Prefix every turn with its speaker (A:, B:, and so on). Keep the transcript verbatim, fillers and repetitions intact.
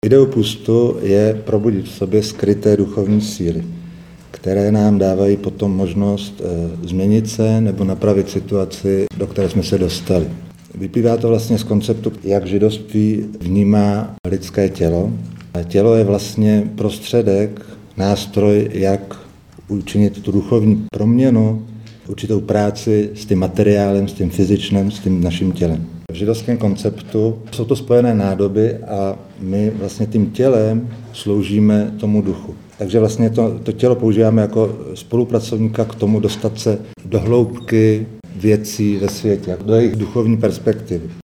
A: Ideopustu je probudit v sobě skryté duchovní síly, které nám dávají potom možnost e, změnit se nebo napravit situaci, do které jsme se dostali. Vyplývá to vlastně z konceptu, jak židovství vnímá lidské tělo. A tělo je vlastně prostředek, nástroj, jak učinit tu duchovní proměnu, určitou práci s tím materiálem, s tím fyzičným, s tím naším tělem. V židovském konceptu jsou to spojené nádoby a my vlastně tím tělem sloužíme tomu duchu. Takže vlastně to, to tělo používáme jako spolupracovníka k tomu dostat se do hloubky věcí ve světě, do jejich duchovní perspektivy.